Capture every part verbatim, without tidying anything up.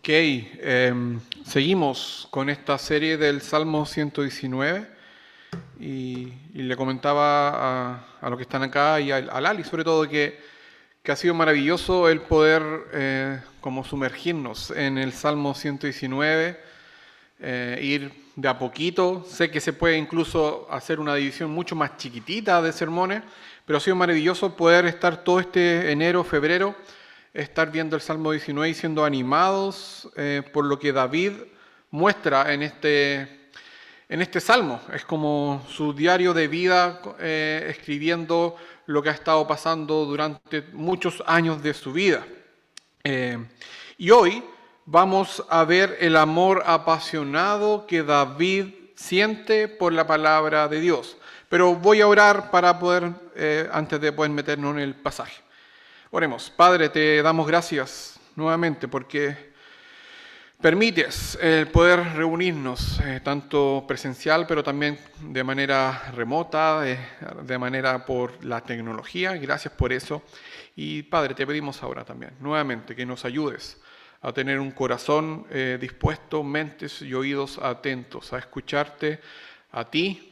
Ok, eh, seguimos con esta serie del Salmo ciento diecinueve y, y le comentaba a, a los que están acá y a, a Lali sobre todo que, que ha sido maravilloso el poder eh, como sumergirnos en el Salmo ciento diecinueve, eh, ir de a poquito. Sé que se puede incluso hacer una división mucho más chiquitita de sermones, pero ha sido maravilloso poder estar todo este enero, febrero, estar viendo el Salmo diecinueve y siendo animados eh, por lo que David muestra en este, en este Salmo. Es como su diario de vida, eh, escribiendo lo que ha estado pasando durante muchos años de su vida. Eh, y hoy vamos a ver el amor apasionado que David siente por la palabra de Dios. Pero voy a orar para poder, eh, antes de poder meternos en el pasaje. Oremos. Padre, te damos gracias nuevamente porque permites el poder reunirnos, eh, tanto presencial, pero también de manera remota, de, de manera por la tecnología. Gracias por eso. Y Padre, te pedimos ahora también, nuevamente, que nos ayudes a tener un corazón eh, dispuesto, mentes y oídos atentos a escucharte a ti,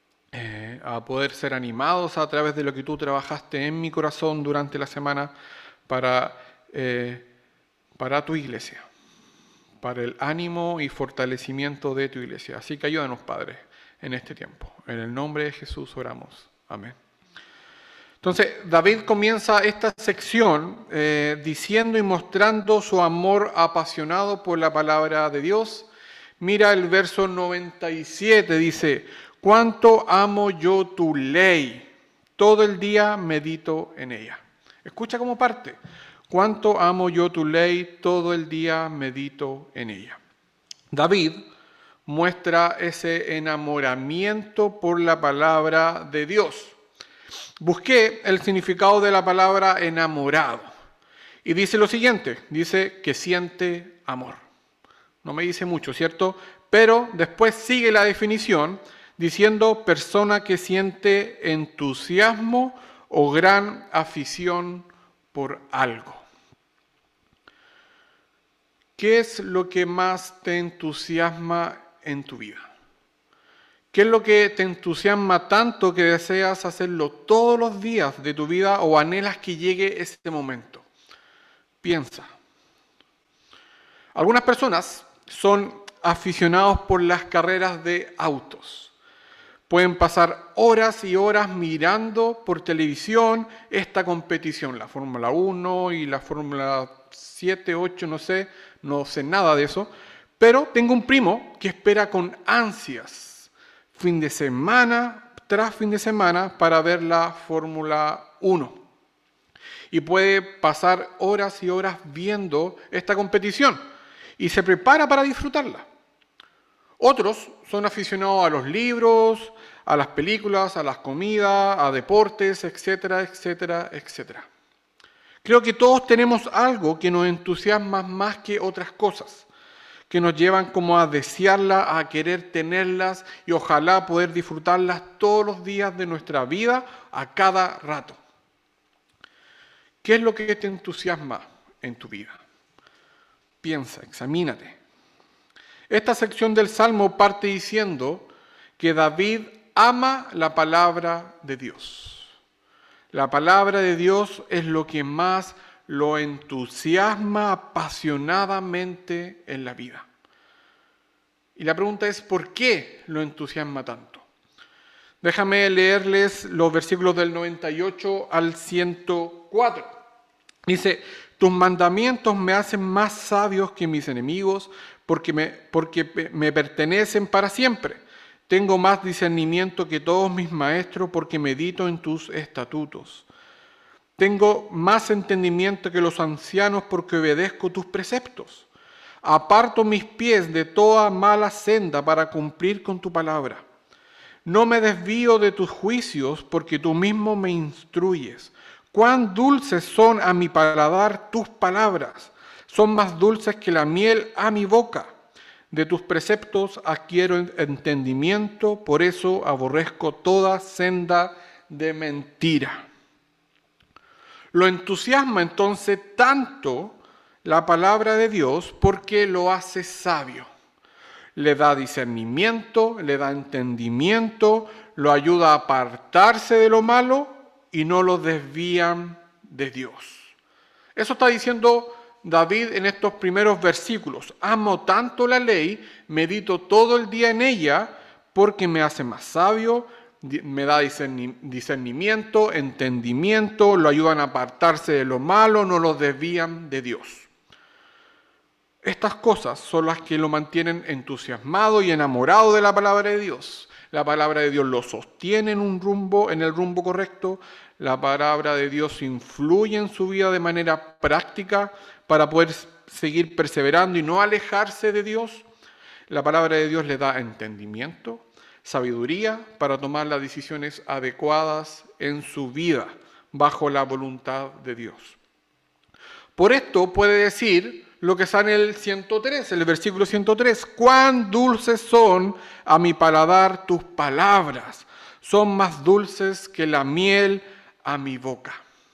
Eh, a poder ser animados a través de lo que tú trabajaste en mi corazón durante la semana para, eh, para tu iglesia, para el ánimo y fortalecimiento de tu iglesia. Así que ayúdanos, Padre, en este tiempo. En el nombre de Jesús oramos. Amén. Entonces, David comienza esta sección eh, diciendo y mostrando su amor apasionado por la palabra de Dios. Mira el verso noventa y siete, dice: cuánto amo yo tu ley, todo el día medito en ella. Escucha cómo parte. Cuánto amo yo tu ley, todo el día medito en ella. David muestra ese enamoramiento por la palabra de Dios. Busqué el significado de la palabra enamorado y dice lo siguiente, dice que siente amor. No me dice mucho, ¿cierto? Pero después sigue la definición diciendo persona que siente entusiasmo o gran afición por algo. ¿Qué es lo que más te entusiasma en tu vida? ¿Qué es lo que te entusiasma tanto que deseas hacerlo todos los días de tu vida o anhelas que llegue ese momento? Piensa. Algunas personas son aficionados por las carreras de autos. Pueden pasar horas y horas mirando por televisión esta competición, la Fórmula uno y la Fórmula siete, ocho, no sé, no sé nada de eso, pero tengo un primo que espera con ansias fin de semana tras fin de semana para ver la Fórmula uno. Y puede pasar horas y horas viendo esta competición y se prepara para disfrutarla. Otros son aficionados a los libros, a las películas, a las comidas, a deportes, etcétera, etcétera, etcétera. Creo que todos tenemos algo que nos entusiasma más que otras cosas, que nos llevan como a desearlas, a querer tenerlas y ojalá poder disfrutarlas todos los días de nuestra vida, a cada rato. ¿Qué es lo que te entusiasma en tu vida? Piensa, examínate. Esta sección del Salmo parte diciendo que David ama la palabra de Dios. La palabra de Dios es lo que más lo entusiasma apasionadamente en la vida. Y la pregunta es, ¿por qué lo entusiasma tanto? Déjame leerles los versículos del noventa y ocho al ciento cuatro. Dice, tus mandamientos me hacen más sabios que mis enemigos, porque me, porque me pertenecen para siempre. Tengo más discernimiento que todos mis maestros, porque medito en tus estatutos. Tengo más entendimiento que los ancianos, porque obedezco tus preceptos. Aparto mis pies de toda mala senda para cumplir con tu palabra. No me desvío de tus juicios, porque tú mismo me instruyes. Cuán dulces son a mi paladar tus palabras. Son más dulces que la miel a mi boca. De tus preceptos adquiero entendimiento, por eso aborrezco toda senda de mentira. Lo entusiasma entonces tanto la palabra de Dios porque lo hace sabio. Le da discernimiento, le da entendimiento, lo ayuda a apartarse de lo malo y no lo desvían de Dios. Eso está diciendo David en estos primeros versículos. Amo tanto la ley, medito todo el día en ella, porque me hace más sabio, me da discernimiento, entendimiento, lo ayudan a apartarse de lo malo, no lo desvían de Dios. Estas cosas son las que lo mantienen entusiasmado y enamorado de la palabra de Dios. La palabra de Dios lo sostiene en un rumbo, en el rumbo correcto. La palabra de Dios influye en su vida de manera práctica para poder seguir perseverando y no alejarse de Dios. La palabra de Dios le da entendimiento, sabiduría para tomar las decisiones adecuadas en su vida bajo la voluntad de Dios. Por esto puede decir lo que está en el ciento tres, el versículo ciento tres. Cuán dulces son a mi paladar tus palabras, son más dulces que la miel a mi boca.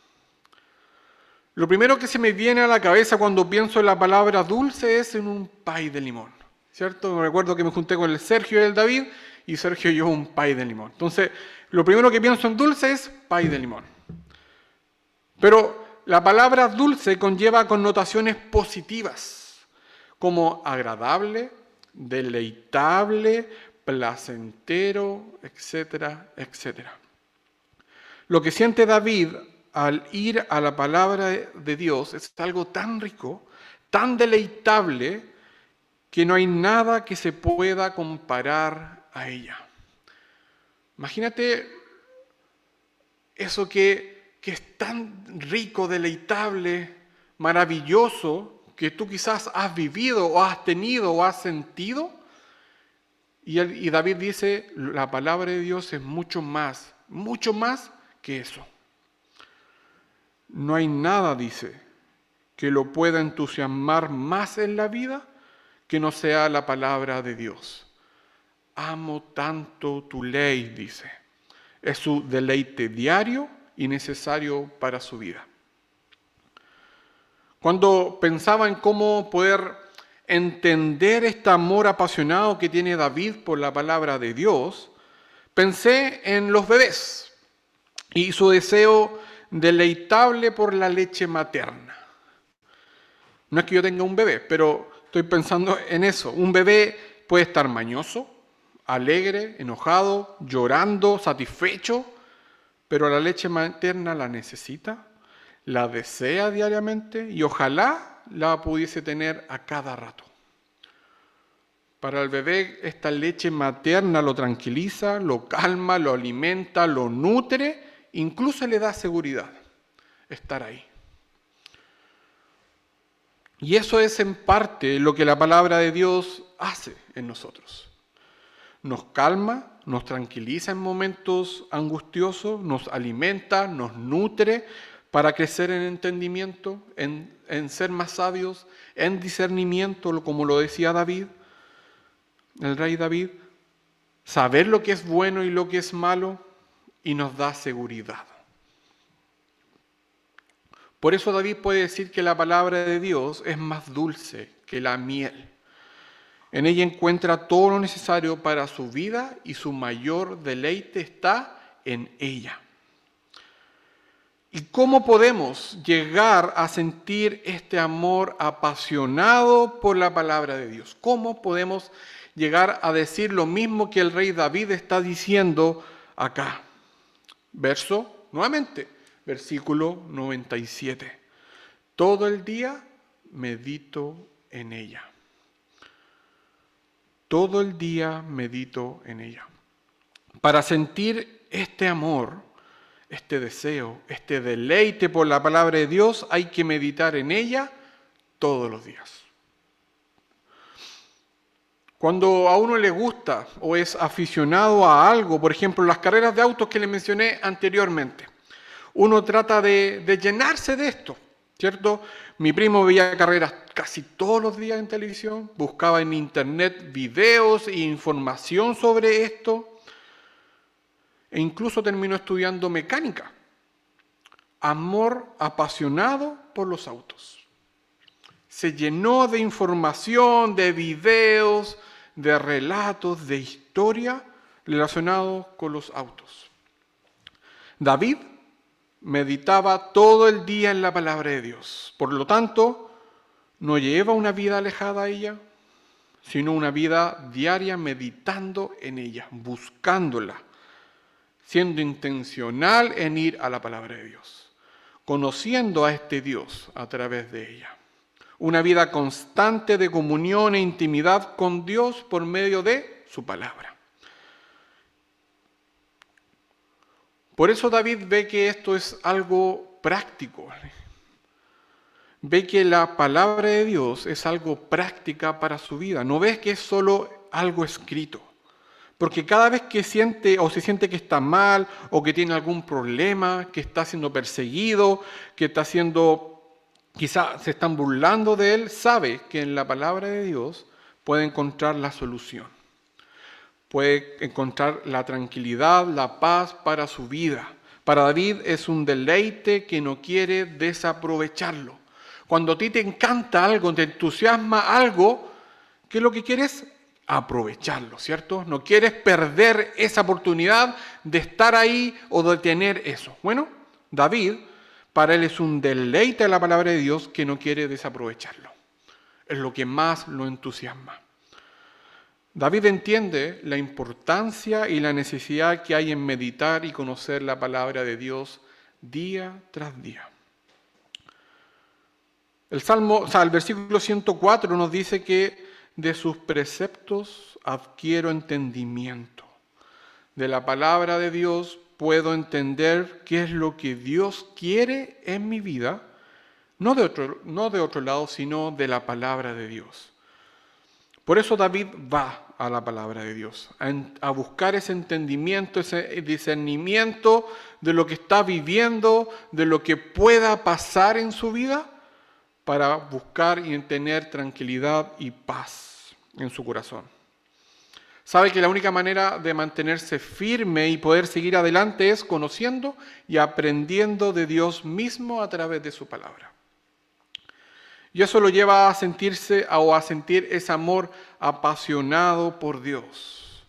Lo primero que se me viene a la cabeza cuando pienso en la palabra dulce es en un pay de limón, ¿cierto? Me recuerdo que me junté con el Sergio y el David y Sergio y yo un pay de limón. Entonces, lo primero que pienso en dulce es pay de limón. Pero la palabra dulce conlleva connotaciones positivas, como agradable, deleitable, placentero, etcétera, etcétera. Lo que siente David al ir a la palabra de Dios es algo tan rico, tan deleitable, que no hay nada que se pueda comparar a ella. Imagínate eso que, que es tan rico, deleitable, maravilloso, que tú quizás has vivido o has tenido o has sentido. Y, el, y David dice, la palabra de Dios es mucho más, mucho más que eso. No hay nada, dice, que lo pueda entusiasmar más en la vida que no sea la palabra de Dios. Amo tanto tu ley, dice. Es su deleite diario y necesario para su vida. Cuando pensaba en cómo poder entender este amor apasionado que tiene David por la palabra de Dios, pensé en los bebés y su deseo deleitable por la leche materna. No es que yo tenga un bebé, pero estoy pensando en eso. Un bebé puede estar mañoso, alegre, enojado, llorando, satisfecho, pero la leche materna la necesita, la desea diariamente y ojalá la pudiese tener a cada rato. Para el bebé esta leche materna lo tranquiliza, lo calma, lo alimenta, lo nutre, incluso le da seguridad estar ahí. Y eso es en parte lo que la palabra de Dios hace en nosotros. Nos calma, nos tranquiliza en momentos angustiosos, nos alimenta, nos nutre para crecer en entendimiento, en, en ser más sabios, en discernimiento, como lo decía David, el rey David, saber lo que es bueno y lo que es malo, y nos da seguridad. Por eso David puede decir que la palabra de Dios es más dulce que la miel. En ella encuentra todo lo necesario para su vida y su mayor deleite está en ella. ¿Y cómo podemos llegar a sentir este amor apasionado por la palabra de Dios? ¿Cómo podemos llegar a decir lo mismo que el rey David está diciendo acá? Verso, nuevamente, versículo noventa y siete. Todo el día medito en ella. Todo el día medito en ella. Para sentir este amor, este deseo, este deleite por la palabra de Dios, hay que meditar en ella todos los días. Cuando a uno le gusta o es aficionado a algo, por ejemplo, las carreras de autos que le mencioné anteriormente, uno trata de, de llenarse de esto, ¿cierto? Mi primo veía carreras casi todos los días en televisión, buscaba en internet videos e información sobre esto, e incluso terminó estudiando mecánica. Amor apasionado por los autos. se llenó de información, de videos, de relatos, de historia relacionados con los autos. David meditaba todo el día en la palabra de Dios. Por lo tanto, no lleva una vida alejada a ella, sino una vida diaria meditando en ella, buscándola, siendo intencional en ir a la palabra de Dios, conociendo a este Dios a través de ella. Una vida constante de comunión e intimidad con Dios por medio de su palabra. Por eso David ve que esto es algo práctico. Ve que la palabra de Dios es algo práctica para su vida. No ves que es solo algo escrito. Porque cada vez que siente o se siente que está mal o que tiene algún problema, que está siendo perseguido, que está siendo, quizá se están burlando de él, sabe que en la palabra de Dios puede encontrar la solución. Puede encontrar la tranquilidad, la paz para su vida. Para David es un deleite que no quiere desaprovecharlo. Cuando a ti te encanta algo, te entusiasma algo, ¿qué es lo que quieres? Aprovecharlo, ¿cierto? No quieres perder esa oportunidad de estar ahí o de tener eso. Bueno, David, para él es un deleite la palabra de Dios que no quiere desaprovecharlo. Es lo que más lo entusiasma. David entiende la importancia y la necesidad que hay en meditar y conocer la palabra de Dios día tras día. El Salmo, o sea, el versículo ciento cuatro nos dice que de sus preceptos adquiero entendimiento. De la palabra de Dios puedo entender qué es lo que Dios quiere en mi vida, no de otro, no de otro lado, sino de la palabra de Dios. Por eso David va a la palabra de Dios, a, a buscar ese entendimiento, ese discernimiento de lo que está viviendo, de lo que pueda pasar en su vida, para buscar y tener tranquilidad y paz en su corazón. Sabe que la única manera de mantenerse firme y poder seguir adelante es conociendo y aprendiendo de Dios mismo a través de su palabra. Y eso lo lleva a sentirse o a sentir ese amor apasionado por Dios.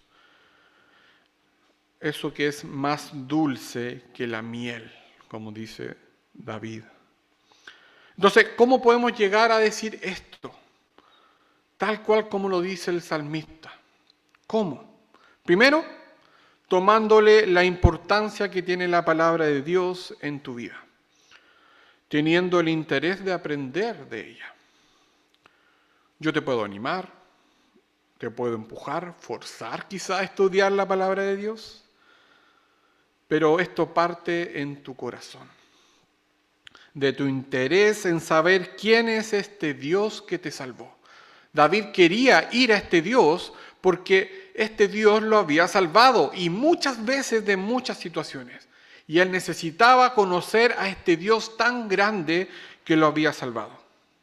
Eso que es más dulce que la miel, como dice David. Entonces, ¿cómo podemos llegar a decir esto? Tal cual como lo dice el salmista. ¿Cómo? Primero, tomándole la importancia que tiene la palabra de Dios en tu vida, teniendo el interés de aprender de ella. Yo te puedo animar, te puedo empujar, forzar quizá a estudiar la palabra de Dios, pero esto parte en tu corazón, de tu interés en saber quién es este Dios que te salvó. David quería ir a este Dios porque este Dios lo había salvado y muchas veces de muchas situaciones. Y él necesitaba conocer a este Dios tan grande que lo había salvado.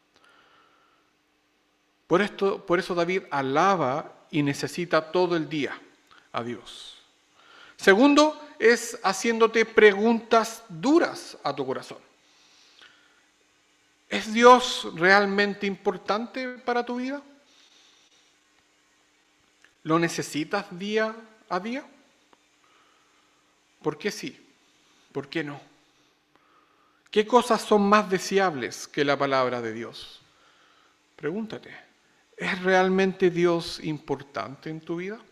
Por esto, por eso David alaba y necesita todo el día a Dios. Segundo, es haciéndote preguntas duras a tu corazón. ¿Es Dios realmente importante para tu vida? ¿Lo necesitas día a día? ¿Por qué sí? ¿Por qué no? ¿Qué cosas son más deseables que la palabra de Dios? Pregúntate, ¿es realmente Dios importante en tu vida?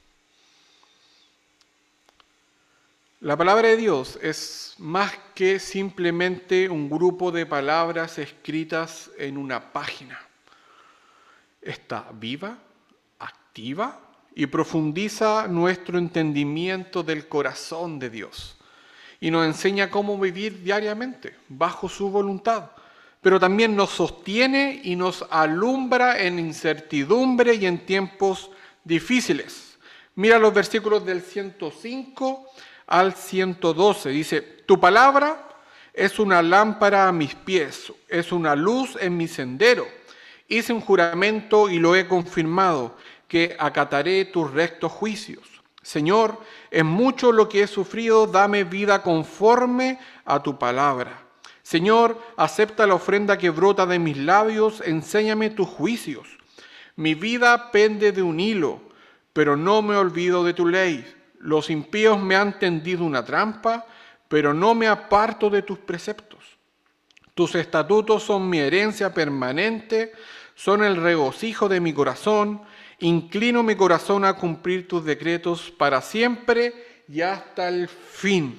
La palabra de Dios es más que simplemente un grupo de palabras escritas en una página. Está viva, activa y profundiza nuestro entendimiento del corazón de Dios. Y nos enseña cómo vivir diariamente, bajo su voluntad. Pero también nos sostiene y nos alumbra en incertidumbre y en tiempos difíciles. Mira los versículos del ciento cinco al ciento doce. Dice, tu palabra es una lámpara a mis pies, es una luz en mi sendero. Hice un juramento y lo he confirmado, que acataré tus rectos juicios. Señor, es mucho lo que he sufrido, dame vida conforme a tu palabra. Señor, acepta la ofrenda que brota de mis labios, enséñame tus juicios. Mi vida pende de un hilo, pero no me olvido de tu ley. Los impíos me han tendido una trampa, pero no me aparto de tus preceptos. Tus estatutos son mi herencia permanente, son el regocijo de mi corazón. Inclino mi corazón a cumplir tus decretos para siempre y hasta el fin.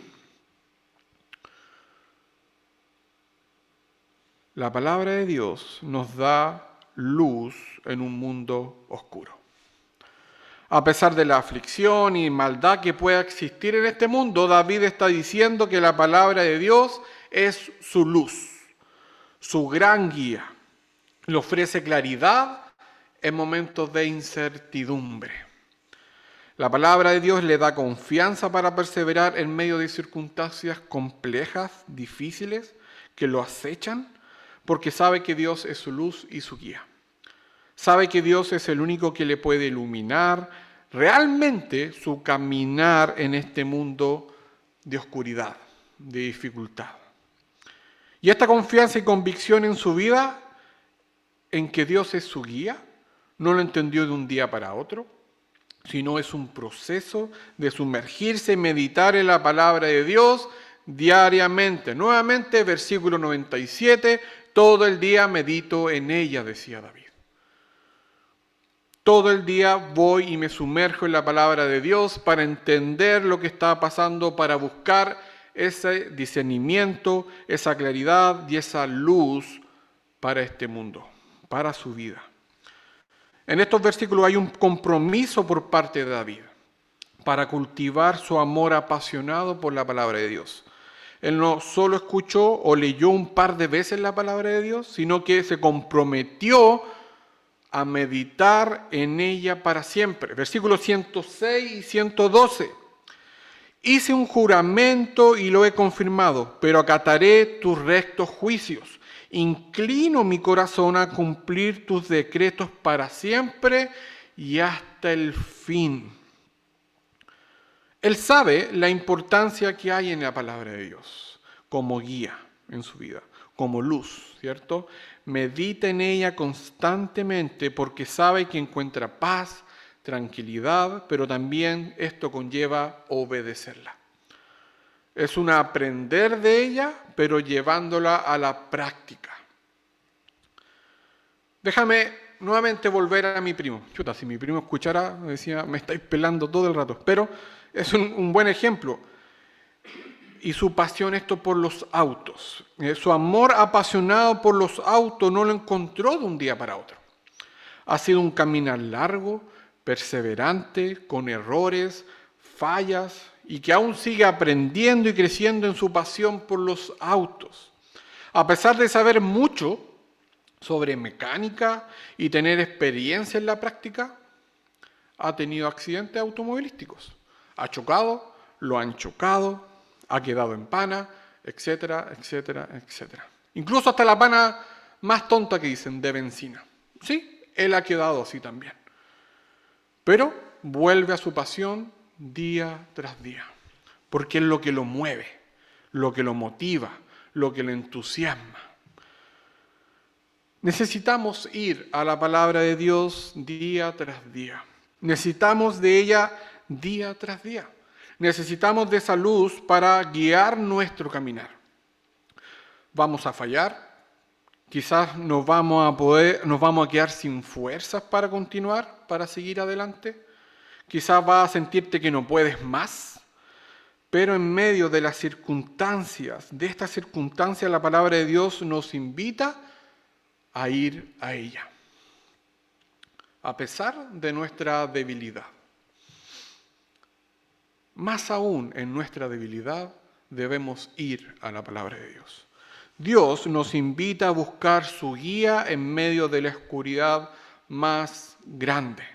La palabra de Dios nos da luz en un mundo oscuro. A pesar de la aflicción y maldad que pueda existir en este mundo, David está diciendo que la palabra de Dios es su luz, su gran guía. Le ofrece claridad en momentos de incertidumbre. La palabra de Dios le da confianza para perseverar en medio de circunstancias complejas, difíciles, que lo acechan, porque sabe que Dios es su luz y su guía. Sabe que Dios es el único que le puede iluminar realmente su caminar en este mundo de oscuridad, de dificultad. Y esta confianza y convicción en su vida, en que Dios es su guía, no lo entendió de un día para otro, sino es un proceso de sumergirse y meditar en la palabra de Dios diariamente. Nuevamente, versículo noventa y siete, todo el día medito en ella, decía David. Todo el día voy y me sumerjo en la palabra de Dios para entender lo que está pasando, para buscar ese discernimiento, esa claridad y esa luz para este mundo, para su vida. En estos versículos hay un compromiso por parte de David para cultivar su amor apasionado por la palabra de Dios. Él no solo escuchó o leyó un par de veces la palabra de Dios, sino que se comprometió a meditar en ella para siempre. Versículos ciento seis y ciento doce. Hice un juramento y lo he confirmado, pero acataré tus rectos juicios. Inclino mi corazón a cumplir tus decretos para siempre y hasta el fin. Él sabe la importancia que hay en la palabra de Dios como guía en su vida, como luz, ¿cierto? Medita en ella constantemente porque sabe que encuentra paz, tranquilidad, pero también esto conlleva obedecerla. Es un aprender de ella, pero llevándola a la práctica. Déjame nuevamente volver a mi primo. Chuta, si mi primo escuchara, me decía, me estáis pelando todo el rato. Pero es un, un buen ejemplo. Y su pasión esto por los autos. Eh, su amor apasionado por los autos no lo encontró de un día para otro. Ha sido un caminar largo, perseverante, con errores, fallas, y que aún sigue aprendiendo y creciendo en su pasión por los autos. A pesar de saber mucho sobre mecánica y tener experiencia en la práctica, ha tenido accidentes automovilísticos. Ha chocado, lo han chocado, ha quedado en pana, etcétera, etcétera, etcétera. Incluso hasta la pana más tonta que dicen, de benzina. Sí, él ha quedado así también. Pero vuelve a su pasión día tras día, porque es lo que lo mueve, lo que lo motiva, lo que le entusiasma. Necesitamos ir a la palabra de Dios día tras día. Necesitamos de ella día tras día. Necesitamos de esa luz para guiar nuestro caminar. Vamos a fallar. Quizás nos vamos a poder, nos vamos a quedar sin fuerzas para continuar, para seguir adelante. Quizás vas a sentirte que no puedes más. Pero en medio de las circunstancias, de estas circunstancias, la palabra de Dios nos invita a ir a ella, a pesar de nuestra debilidad. Más aún en nuestra debilidad debemos ir a la palabra de Dios. Dios nos invita a buscar su guía en medio de la oscuridad más grande.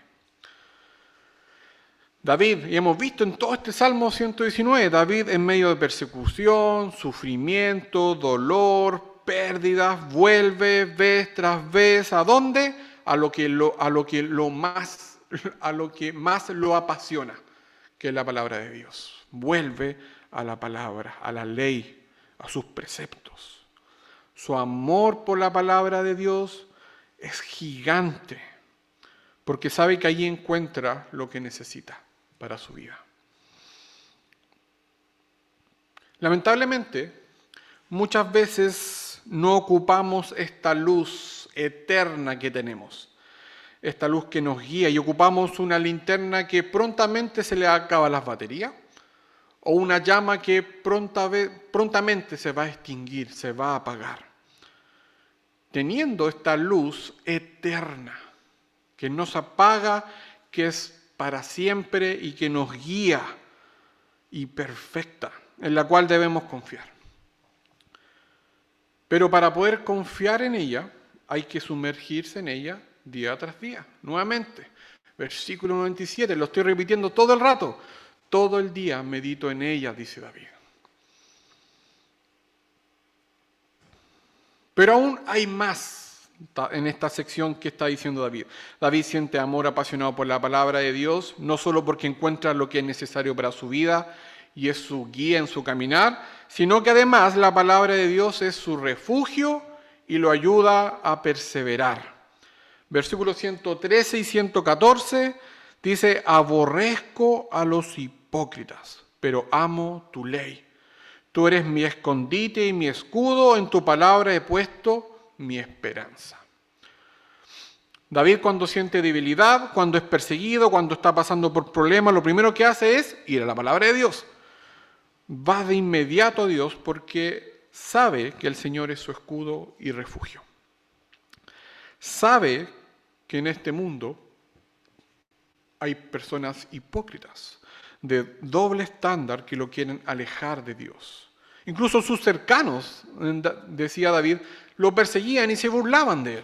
David, y hemos visto en todo este Salmo ciento diecinueve, David en medio de persecución, sufrimiento, dolor, pérdidas, vuelve vez tras vez, ¿a dónde? A lo que lo, a lo que lo más, a lo que más lo apasiona, que es la palabra de Dios. Vuelve a la palabra, a la ley, a sus preceptos. Su amor por la palabra de Dios es gigante, porque sabe que allí encuentra lo que necesita para su vida. Lamentablemente, muchas veces no ocupamos esta luz eterna que tenemos, esta luz que nos guía, y ocupamos una linterna que prontamente se le acaba las baterías, o una llama que pronta, prontamente se va a extinguir, se va a apagar. Teniendo esta luz eterna, que nos apaga, que es para siempre y que nos guía y perfecta, en la cual debemos confiar. Pero para poder confiar en ella, hay que sumergirse en ella día tras día, nuevamente. Versículo noventa y siete, lo estoy repitiendo todo el rato. Todo el día medito en ella, dice David. Pero aún hay más en esta sección que está diciendo David. David siente amor apasionado por la palabra de Dios, no solo porque encuentra lo que es necesario para su vida y es su guía en su caminar, sino que además la palabra de Dios es su refugio y lo ayuda a perseverar. Versículos ciento trece y ciento catorce dice: aborrezco a los hipócritas, pero amo tu ley. Tú eres mi escondite y mi escudo, en tu palabra he puesto mi esperanza. David, cuando siente debilidad, cuando es perseguido, cuando está pasando por problemas, lo primero que hace es ir a la palabra de Dios. Va de inmediato a Dios porque sabe que el Señor es su escudo y refugio. Sabe que en este mundo hay personas hipócritas, de doble estándar, que lo quieren alejar de Dios. Incluso sus cercanos, decía David, lo perseguían y se burlaban de él.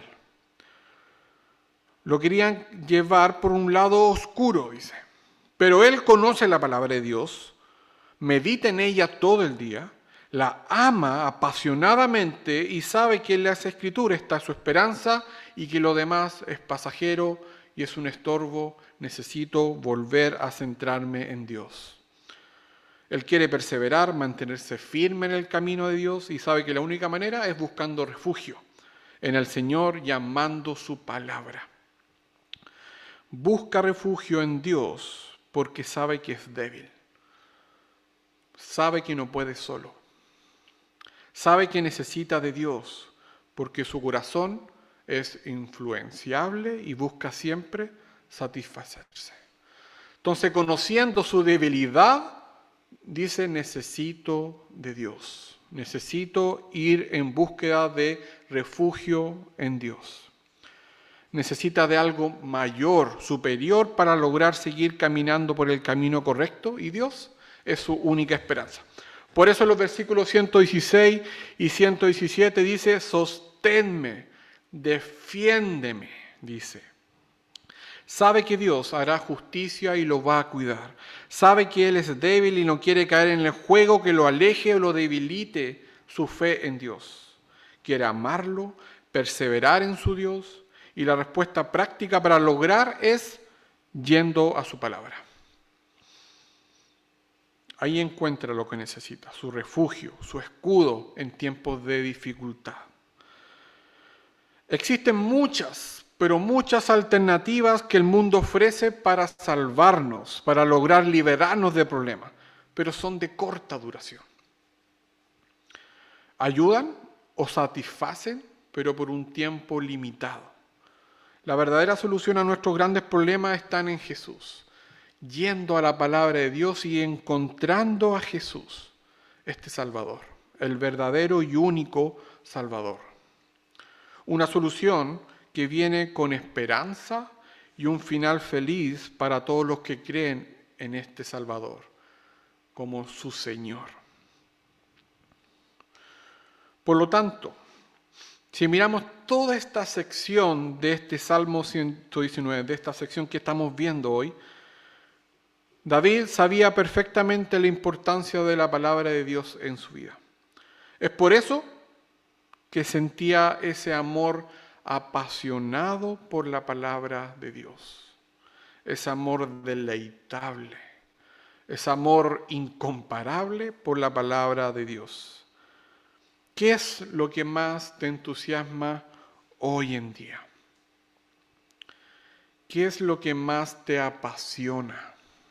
Lo querían llevar por un lado oscuro, dice. Pero él conoce la palabra de Dios, medita en ella todo el día, la ama apasionadamente y sabe que en las Escrituras está su esperanza y que lo demás es pasajero y es un estorbo. Necesito volver a centrarme en Dios. Él quiere perseverar, mantenerse firme en el camino de Dios y sabe que la única manera es buscando refugio en el Señor y amando su palabra. Busca refugio en Dios porque sabe que es débil. Sabe que no puede solo. Sabe que necesita de Dios porque su corazón es influenciable y busca siempre satisfacerse. Entonces, conociendo su debilidad, dice: necesito de Dios. Necesito ir en búsqueda de refugio en Dios. Necesita de algo mayor, superior, para lograr seguir caminando por el camino correcto, y Dios es su única esperanza. Por eso en los versículos ciento dieciséis y ciento diecisiete dice: sosténme, defiéndeme, dice. Sabe que Dios hará justicia y lo va a cuidar. Sabe que Él es débil y no quiere caer en el juego que lo aleje o lo debilite su fe en Dios. Quiere amarlo, perseverar en su Dios, y la respuesta práctica para lograr es yendo a su palabra. Ahí encuentra lo que necesita, su refugio, su escudo en tiempos de dificultad. Existen muchas, pero muchas alternativas que el mundo ofrece para salvarnos, para lograr liberarnos de problemas, pero son de corta duración. Ayudan o satisfacen, pero por un tiempo limitado. La verdadera solución a nuestros grandes problemas está en Jesús, yendo a la palabra de Dios y encontrando a Jesús, este Salvador, el verdadero y único Salvador. Una solución que viene con esperanza y un final feliz para todos los que creen en este Salvador como su Señor. Por lo tanto, si miramos toda esta sección de este Salmo ciento diecinueve, de esta sección que estamos viendo hoy, David sabía perfectamente la importancia de la palabra de Dios en su vida. Es por eso que sentía ese amor apasionado por la palabra de Dios, ese amor deleitable, ese amor incomparable por la palabra de Dios. ¿Qué es lo que más te entusiasma hoy en día? ¿Qué es lo que más te apasiona?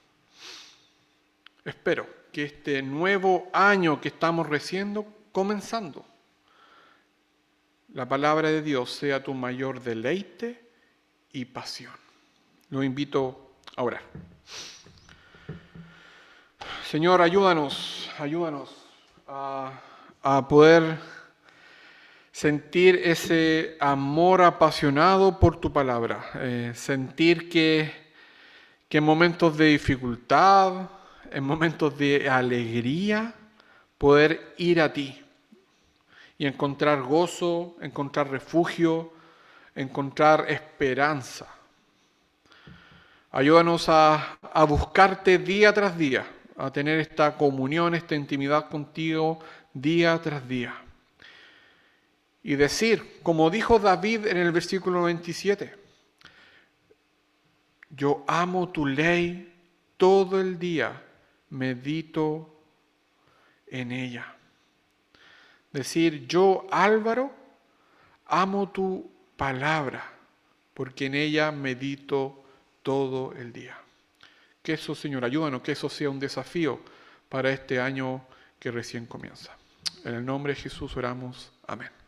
Espero que este nuevo año que estamos recién comenzando, la palabra de Dios sea tu mayor deleite y pasión. Lo invito a orar. Señor, ayúdanos, ayúdanos a, a poder sentir ese amor apasionado por tu palabra, eh, sentir que, que en momentos de dificultad, en momentos de alegría, poder ir a ti y encontrar gozo, encontrar refugio, encontrar esperanza. Ayúdanos a, a buscarte día tras día, a tener esta comunión, esta intimidad contigo día tras día. Y decir, como dijo David en el versículo veintisiete, yo amo tu ley todo el día, medito en ella. Decir, yo Álvaro, amo tu palabra, porque en ella medito todo el día. Que eso, Señor, ayúdanos, que eso sea un desafío para este año que recién comienza. En el nombre de Jesús oramos. Amén.